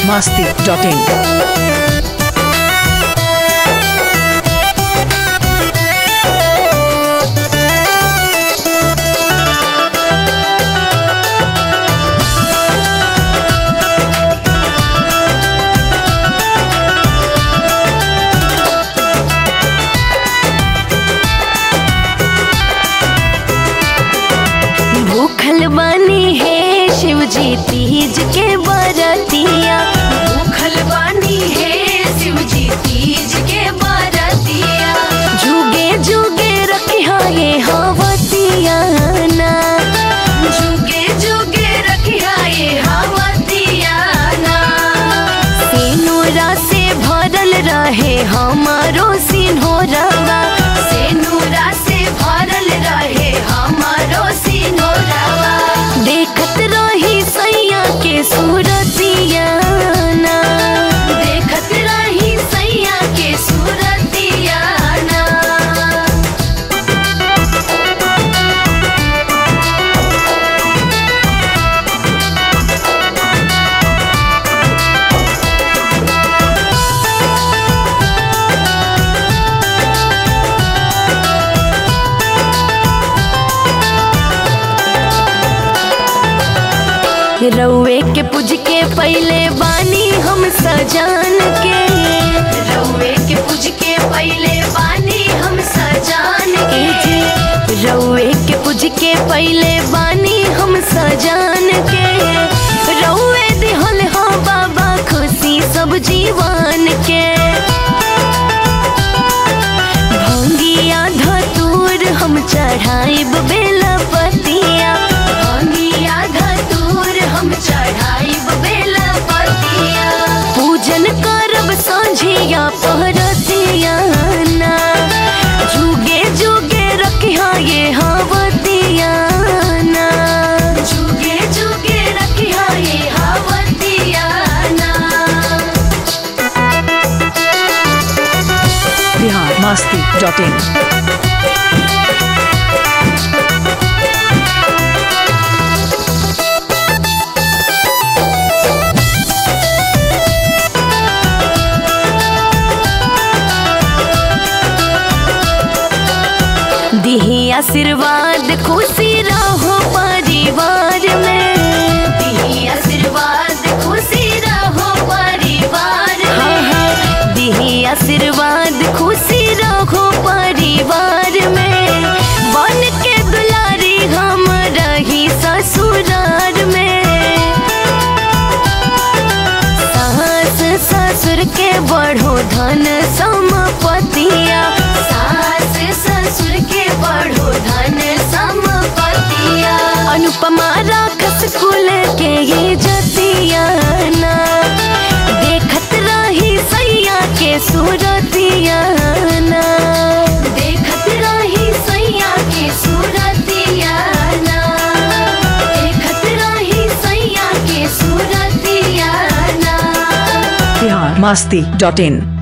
biharmasti.in। भूखल बानी है शिव जी तीज के बरतिया। भूखल बानी है शिव जी तीज के बरतिया। जुगे जुगे रखिया ये हवतिया ना। जुगे जुगे रखिया ये हवतिया ना। सिनुरा से भरल रहे हमारो सिन्होरवा। सिनुरा से भरल रहे हमारो सिन्होरवा। देखत रही सैया के सूरतिया ना। देखत रही सैया के सूरतिया ना। रउए के पूज के पहले बानी हम सजान के। रउए के पूज के पहले बानी हम सजान के। रउए के पूज के पहले बानी हम सजान के। रउए दिहल हो बाबा खुशी सब जीवन के। भंगिया धतूर हम चढ़ाइब बेलपतिया। भंगिया धतूर हम चढ़ाइब बेलपतिया। पूजन करब सांझिया पहरतिया ना। जुगे जुगे रखिया ये हवतिया ना। जुगे जुगे रखिया ये हवतिया ना। biharmasti.in। दिही आशीर्वाद खुशी रहो परिवार में। दिही आशीर्वाद खुशी रहो परिवार में। दिही आशीर्वाद खुशी रहो परिवार में। बन के दुलारी हम रही ससुरार में। सास ससुर के बढ़ो धन संपत्तिया। सास ससुर के बढ़ो धन संपत्तिया। अनुपमा राखस कुल के ये जतिया ना। देखत रही सैया के सूरतिया ना। देखत रही सैया के सूरतिया ना। देखत रही सैया के सूरतिया ना। biharmasti.in।